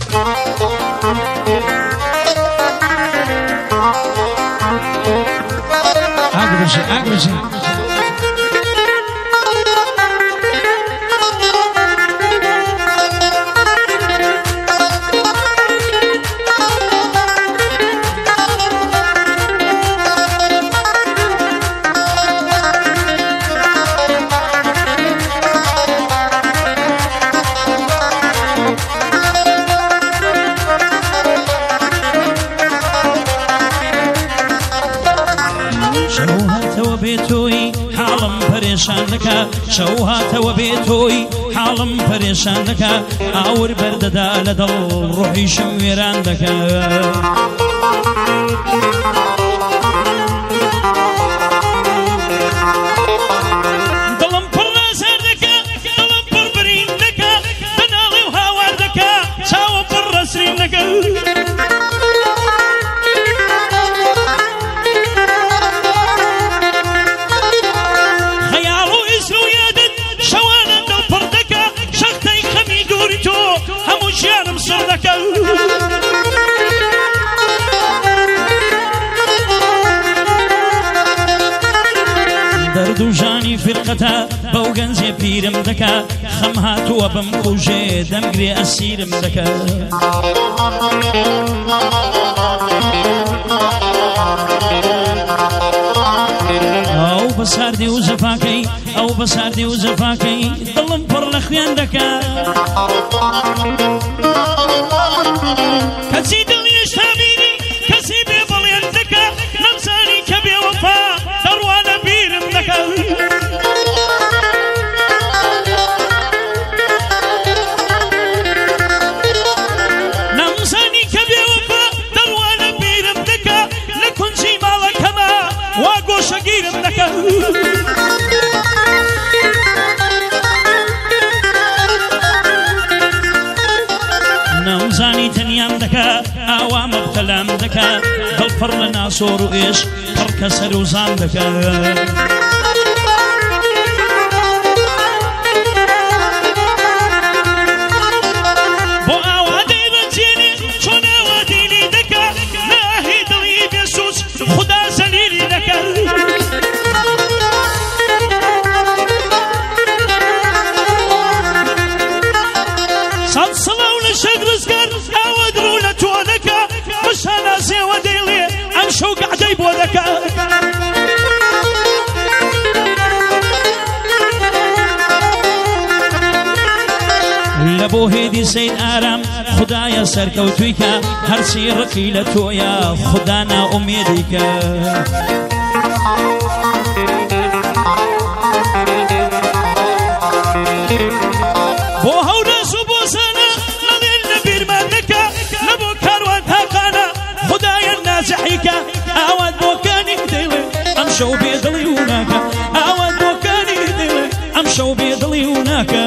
أقبشي شوهاتەوە بێتۆی حاڵم پەرێشان دەکا ئاور بەردەدا لە دڵ ڕۆحیشم وێران دەکا دڵم پڕ نازار دەکا دڵم پڕ برین دەکا بەناڵێ و هاوار دەکا چاوە پڕ ڕەسرین دەکا دەرد و ژانی فرقەتە بەو گەنجێ پیرم دەکا خەم هاتووە بم کوژێ دەمگرێ ئەسیرم دەکا ئەو بەساردی و زەفاکەی ئەو بەساردی و زەفاکەی دڵم پڕ لە خوێن دەکا کەچی دڵیش هەبینی کەسی بێ بەڵێن دەکا نەمزانی کە بێوەفا دەڕوانە بیرم دەکا نەمزانی کە بێوەفا دەڕوانە بیرم دەکا لە کونجی ماڵەکەمە وا گۆشەگیرم دەکا نەمزانی تەنیام دەکا ئاوا مەبتەلام دەکا دڵپڕ لە ناسۆڕ و ئێش پڕ کە سەر و زان دەکا بۆ ئاوا دەیڕەنجێنێ چۆن ئاوا دینی دەکا ناهی دڵی بێسوس خودا زەلیلی دەکا سەد سڵاو لە شەد ڕزگار ئاوا درۆ لە تۆ دەکا بەشاناسێوە دەیڵێ ئەم شەو گەعدەی بۆ دەکا لە بۆ هێدی سەید ئارام خودایە سەرکەوتوویکە هەرچی ڕقی لە تۆیە خودا ناومێدیکە بۆ هەوراس و بۆ زانە لەڵێن لە بیرمان دەکا لە بۆ کاروان تاقانە خودایە نازەحیکە ئاوات بۆکانی دەیڵێ ئەم شەو بێدڵی و ناکە ئاوات بۆکانی دەیڵێ ئەم شەو بێدڵی و ناکە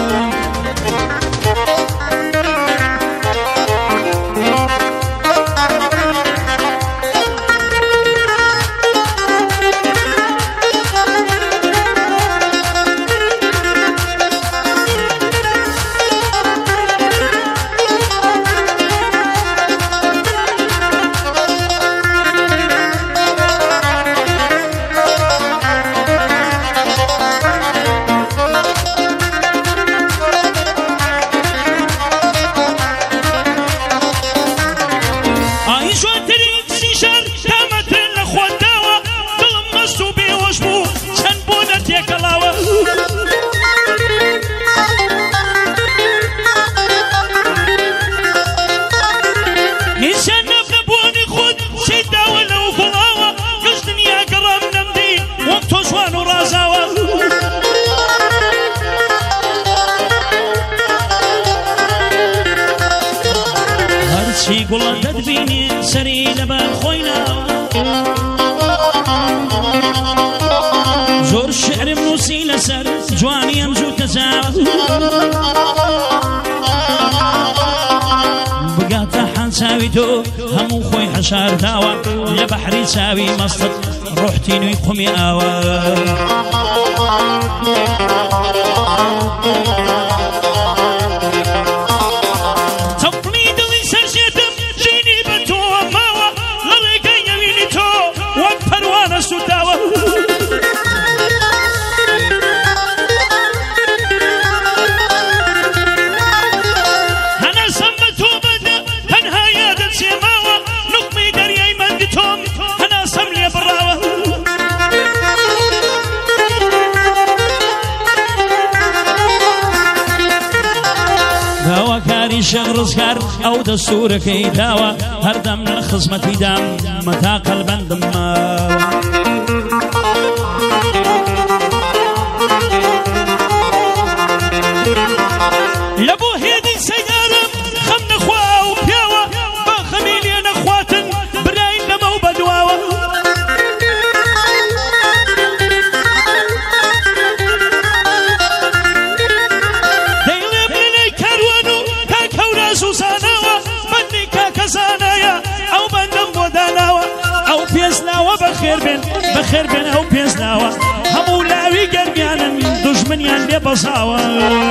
چی گوڵە دەتبینێ سەری لەبەر خۆی ناوە زۆر شعرم نووسی لەسەر جوانی ئەم جوو تەجاوز بگاتە حەنچاوی تۆ هەموو خۆی حەشار داوە لە بەحری چاوی مەستت ڕۆحتی نوێی قومی ئاوە تەفڵی ئەوە کاری شەق ڕزگار ئەو دەستوورەکەی داوە هەردەم لە خزمەتی دام مەتا قەلبەندم ماوە لە بۆ هێدی سەیارم خەم نەخوا و پیاوە با خەمی لێ نەخواتن براین لەمە و بەدواوە دەیڵێ بلێنەی کاروان و کاکەوراز و زاناوە بەندی کاکەزانایە ئەو بەندەم بۆ داناوە ئەو پێزناوە بەخێر بێن ئەو پێزناوە هەموو لاوی گەرمیانن دوژمنیان لێ بەزاوە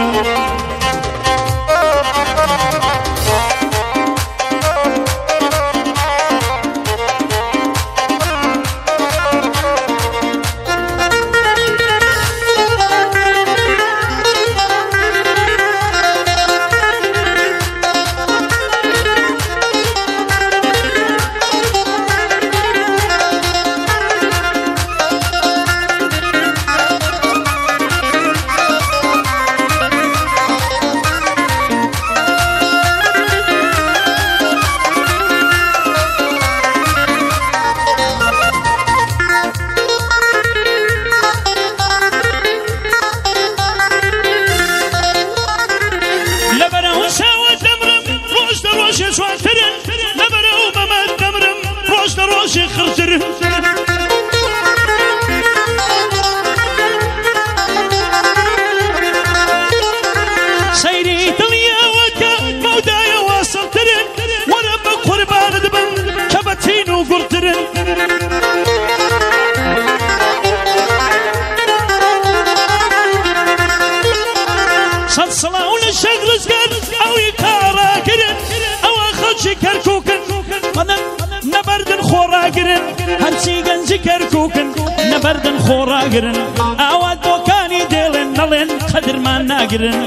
هەرچی گەنجی کەرکووکن نەبەردن خۆڕاگرن ئاوات بۆکانی دێڵێن نەڵێن قەدرمان ناگرن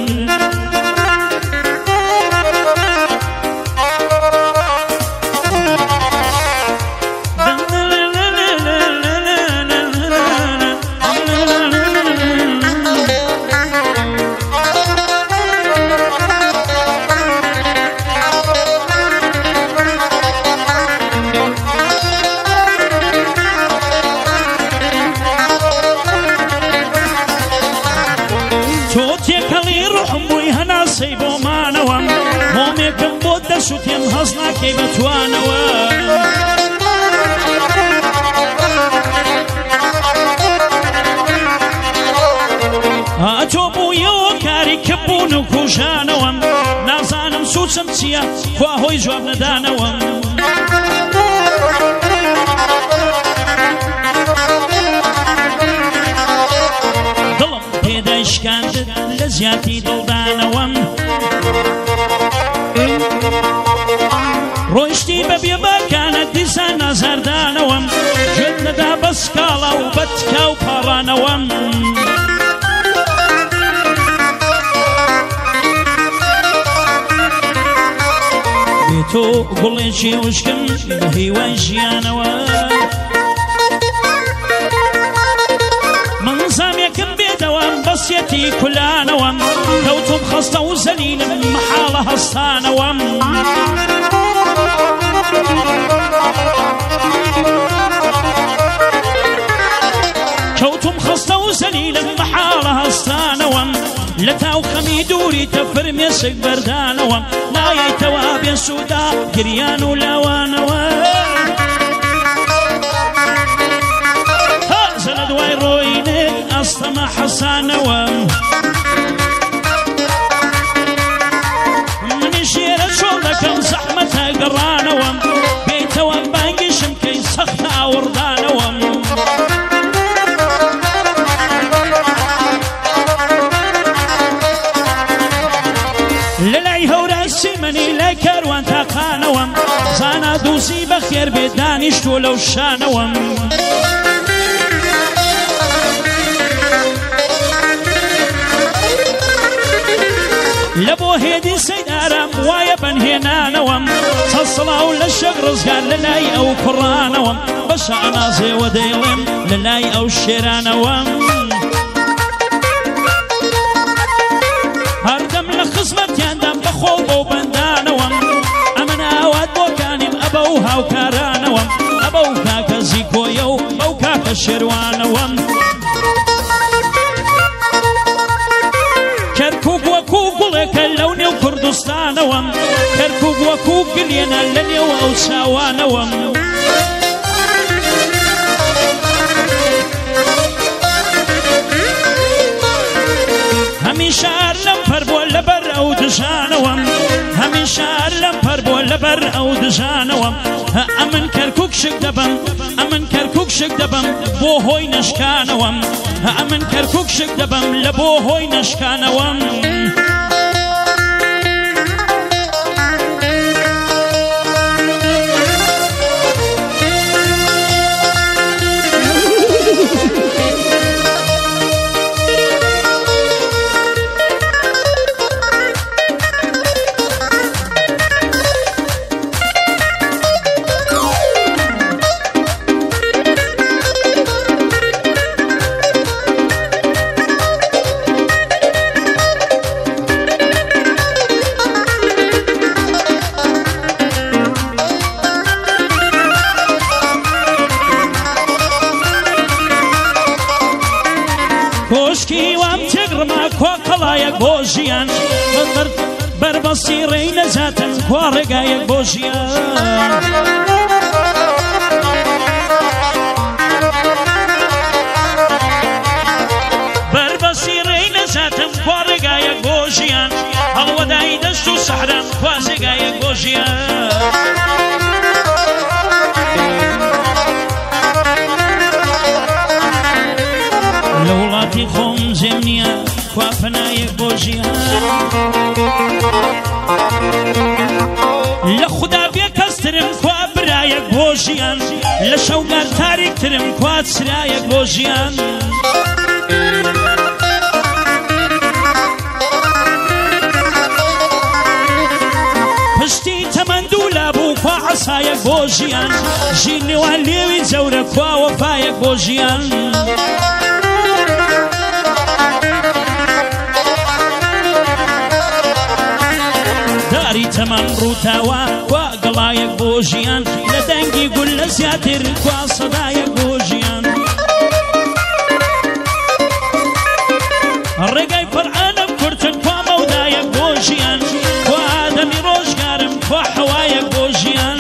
شوتیم هەز ناکەی بەتوانەوە ئەتۆ بوویەوە کاری کەبوون و کوژانەوەم نازانم سوچم چییە خوا هۆی جواب نەدانەوەم دڵم پێدای شکاندت لە زیاتی دڵدانەوەم ڕۆیشتی بە بێباکانە دیسان نازاردانەوەم گوێت نەدا بە سکاڵا و بەتکا و پاڕانەوەم بێتۆ گوڵێکی وشکم لە هیوای ژیانەوە من زامێکم بێدەوەم بەسیەتی کولانەوەم کەوتم خەستە و زەلیلم مەحاڵە هەستانەوەم کەوتم خەستە و زەلیلم مەحاڵە هەستانەوەم لە تاو خەمی دووری تەفرمێسک بەردانەوەم نایەیتەوە بێ سوودا گریان و لاوانەوە تازە لە دوای ڕۆینێک ئەستەمە حەسانەوەم منیش ئێرە چۆڵ دەکەم زەحمەتە گەڕانەوەم بێیتەوە بانگیشم کەی سەختە ئاوەڕدانەوەم لەلای هەوراسی منی لای کاروان تاقانەوەم زانا دووسی بەخێر بێ دانیشتووە لەو شانەوەم لە بۆ هێدی سەیدارم وایە بەنهێنانەوەم چەند سڵاو لە شەق ڕزگار لە لای ئەو کوڕانەوەم بەشە ئەنازێوە دەیڵێم لە لای ئەو شێرانەوەم هەردەم لە خزمەتیاندام بەخۆ شێروانەوەم کەرکووک وەکوو گوڵێکە لەو نێو کوردستانەوەم کەرکووک وەکوو گلێنە لە نێو ئەو چاوانەوەم هەمیشە هەر لەم پەر بووە لەبەر ئەو دژانەوەم هەمیشە هەر لەم پەر بووە لەبەر ئەو دژانەوەم ئەمن کەرکووک شک دەبم ئەمن کەرکووک شک دەبم بۆ هۆی نەشکانەوەم ئەمن کەرکووک شک دەبم لە بۆ هۆی نەشکانەوەم کۆشکی وام تێگڕما کوا قەڵایەک بۆ ژیان بەربەستی ڕێی نەجاتن کوا ڕێگایەک بۆ ژیان بەربەستی ڕێی نەجاتن کوا ڕێگایەک بۆ ژیان هەڵوەدایی دەشت و سەحرام کوا ڕێگایەک بۆ ژیان لە وڵاتی خۆم جێم نییە کوا پەنایەک بۆ ژیان لە خودا بێ کەسترم کوا برایەک بۆ ژیان لە شەوگار تاریکترم کوا چرایەک بۆ ژیان پشتی تەمەندوو لابوو کوا عەسایەک بۆ ژیان ژین نێوان لێوی جەورە کوا وەفایەک بۆ ژیان داری تەمام ڕووتاوە کوا گەڵایەک بۆ ژیان لە دەنگی گول لە زیاتر کوا سەدایەک بۆ ژیان ڕێگای پڕعانم کورتن کوا مەودایەک بۆ ژیان کوا ئادەمی ڕۆژگارم کوا حەوایەک بۆ ژیان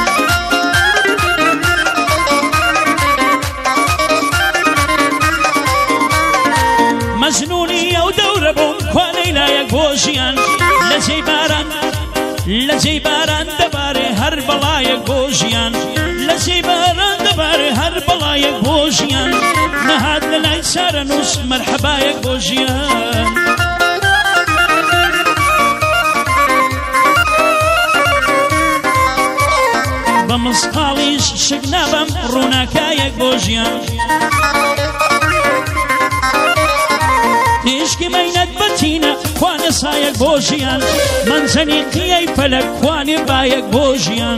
مەجنونی ئەو دەورە بووم کوا لەیلایەک بۆ ژیان لە جێی باران دەبارێ هەر بەڵایەک بۆ ژیان لە جێی باران دەبارێ هەر بەڵایەک بۆ ژیان نەهات لە لای چارە نووس مەرحەبایەک بۆ ژیان بە مسقاڵیش شک نابەم ڕووناکایەک بۆ ژیان تیشکی مەینەت بەتینە خوانە سایەک بۆ ژیان منجەنی قیەی فەلەک خوانێ بایەک بۆ ژیان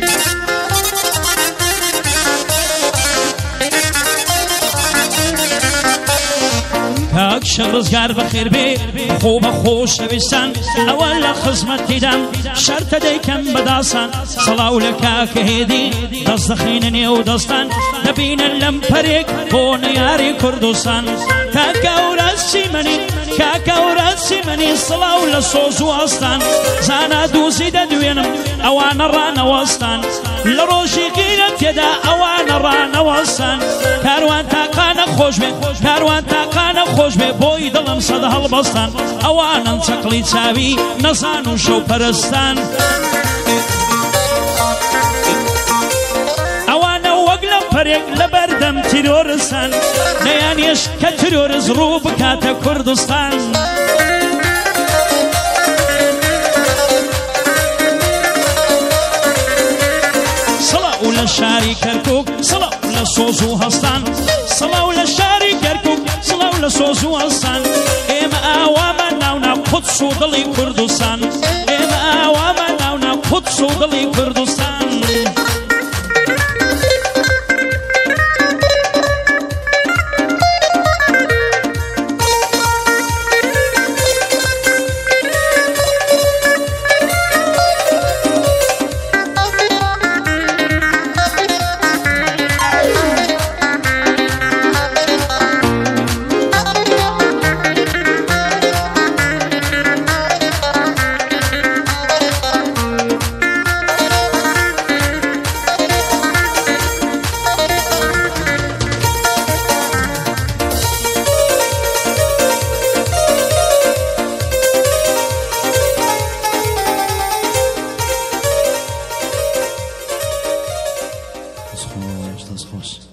کاک شەڕزگار بەخێر بێ خۆ بە خۆشەویستان ئەوە لە خزمەتیدام شەرتە دەیکەم بەداسان سەڵاو لە کاکە هێدی دەست دەخینە نێو دەستان دەبینە لەم پەرێک بۆ نەیاری کوردستان کاکە وراسی منی کاکە وراسی منی سڵاو لە سۆز و ئەستان زانا دووزی دەدوێنم ئەوانە ڕانەوەستان لە ڕۆژی قیرەت تێدا ئەوانە ڕانەوەستان کاروان تاقانە خۆش بێ کاروان تاقانە خۆش بێ بۆی دڵم سەد هەڵبەستان ئەوانن چەقڵی چاوی نەزان و شەو پەرستان ئەوانە وەک لە پەرێک لە بەردەم تیرۆرستان نەیانێش کە تیرۆرز ڕوو بکاتە کوردستان سەڵاو لە شاری کەرکووک سەڵاو لە سۆز و هەستان سەڵاو لە شاری کەرکووک سەڵاو لە سۆز و هەستان ئێمە ئاوامە ناوناو قودس و دڵی کوردستان ئێمە ئاوامە ناوناو قودس و دڵی کوردستان دەستخۆش